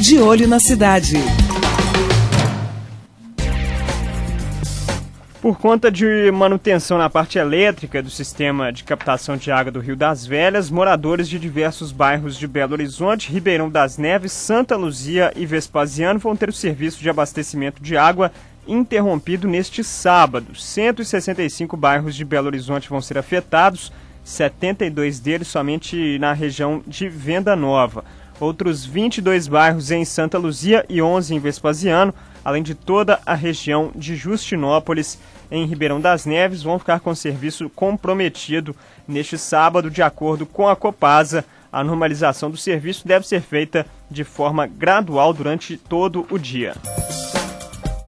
De Olho na Cidade. Por conta de manutenção na parte elétrica do sistema de captação de água do Rio das Velhas, moradores de diversos bairros de Belo Horizonte, Ribeirão das Neves, Santa Luzia e Vespasiano vão ter o serviço de abastecimento de água interrompido neste sábado. 165 bairros de Belo Horizonte vão ser afetados, 72 deles somente na região de Venda Nova. Outros 22 bairros em Santa Luzia e 11 em Vespasiano, além de toda a região de Justinópolis, em Ribeirão das Neves, vão ficar com serviço comprometido neste sábado. De acordo com a Copasa, a normalização do serviço deve ser feita de forma gradual durante todo o dia.